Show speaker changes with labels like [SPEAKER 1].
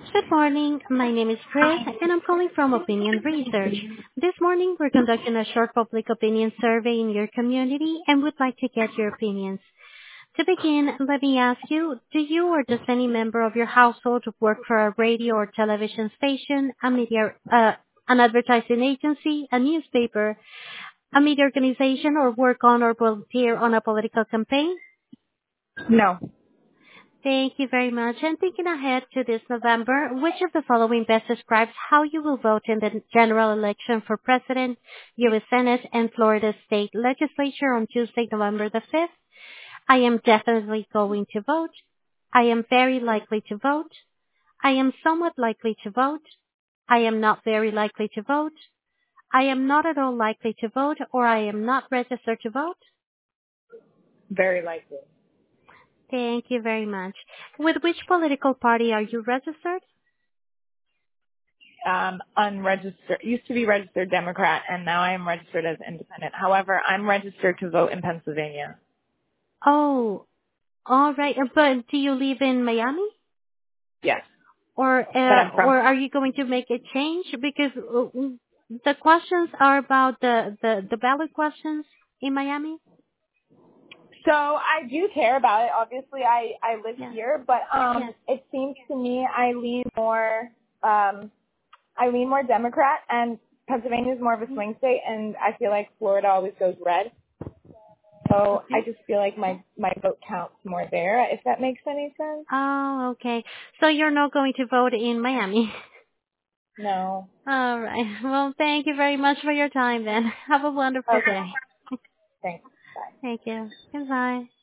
[SPEAKER 1] Good morning. My name is Chris, and I'm calling from Opinion Research. This morning, we're conducting a short public opinion survey in your community and would like to get your opinions. To begin, let me ask you, do you or does any member of your household work for a radio or television station, an advertising agency, a newspaper, a media organization, or work on or volunteer on a political campaign?
[SPEAKER 2] No.
[SPEAKER 1] Thank you very much. And thinking ahead to this November, which of the following best describes how you will vote in the general election for President, U.S. Senate, and Florida State Legislature on Tuesday, November the 5th? I am definitely going to vote. I am very likely to vote. I am somewhat likely to vote. I am not very likely to vote. I am not at all likely to vote, or I am not registered to vote.
[SPEAKER 2] Very likely.
[SPEAKER 1] Thank you very much. With which political party are you registered?
[SPEAKER 2] Unregistered. Used to be registered Democrat, and now I am registered as independent. However, I'm registered to vote in Pennsylvania.
[SPEAKER 1] Oh, all right. But do you live in Miami?
[SPEAKER 2] Yes.
[SPEAKER 1] Or
[SPEAKER 2] But I'm from.
[SPEAKER 1] or are you going to make a change? Because the questions are about the ballot questions in Miami.
[SPEAKER 2] So I do care about it. Obviously, I live
[SPEAKER 1] Yeah.
[SPEAKER 2] here, but
[SPEAKER 1] Yes.
[SPEAKER 2] it seems to me I lean more Democrat, and Pennsylvania is more of a swing state, and I feel like Florida always goes red. So I
[SPEAKER 1] Okay.
[SPEAKER 2] just feel like my vote counts more there, if that makes any sense.
[SPEAKER 1] Oh, okay. So you're not going to vote in Miami.
[SPEAKER 2] No.
[SPEAKER 1] All right. Well, thank you very much for your time then. Have a wonderful
[SPEAKER 2] Okay.
[SPEAKER 1] day.
[SPEAKER 2] Thanks. Bye.
[SPEAKER 1] Thank you. Goodbye.